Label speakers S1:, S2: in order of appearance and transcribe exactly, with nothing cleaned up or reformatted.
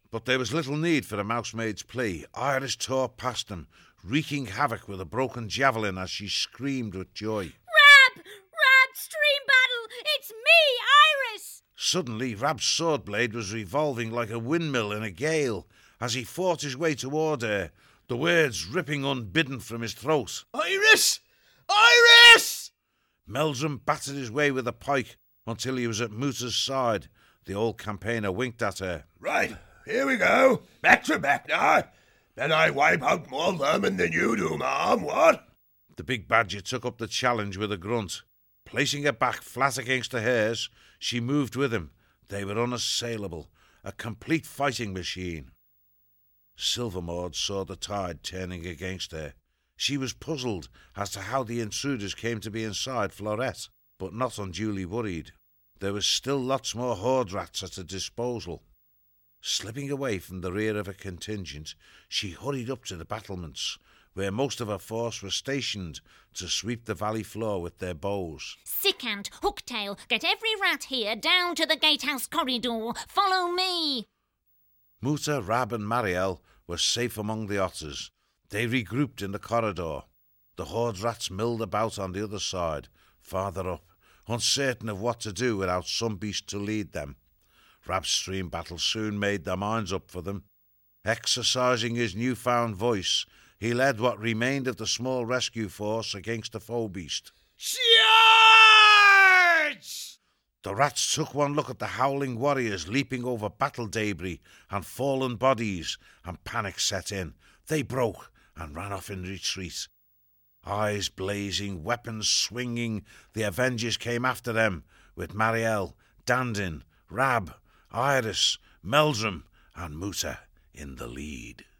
S1: But there was little need for a mousemaid's plea. Iris tore past them, wreaking havoc with a broken javelin as she screamed with joy.
S2: Rab! Rab! Stream battle! It's me, Iris!
S1: Suddenly, Rab's sword blade was revolving like a windmill in a gale as he fought his way toward her, the words ripping unbidden from his throat.
S3: Iris! Iris!
S1: Meldrum battered his way with a pike until he was at Muta's side. The old campaigner winked at her.
S3: Right, here we go. Back to back now. Then I wipe out more vermin than you do, ma'am, what?
S1: The big badger took up the challenge with a grunt. Placing her back flat against the hers, she moved with him. They were unassailable, a complete fighting machine. Silvermord saw the tide turning against her. She was puzzled as to how the intruders came to be inside Florette, but not unduly worried. There was still lots more horde rats at her disposal. Slipping away from the rear of a contingent, she hurried up to the battlements, where most of her force were stationed to sweep the valley floor with their bows.
S2: Sickant, Hooktail, get every rat here down to the gatehouse corridor. Follow me.
S1: Muta, Rab and Mariel were safe among the otters. They regrouped in the corridor. The horde rats milled about on the other side, farther up, uncertain of what to do without some beast to lead them. Rab's stream battle soon made their minds up for them. Exercising his newfound voice, he led what remained of the small rescue force against the foe beast.
S3: Charge!
S1: The rats took one look at the howling warriors leaping over battle debris and fallen bodies, and panic set in. They broke and ran off in retreat. Eyes blazing, weapons swinging, the Avengers came after them, with Mariel, Dandin, Rab, Iris, Meldrum, and Muta in the lead.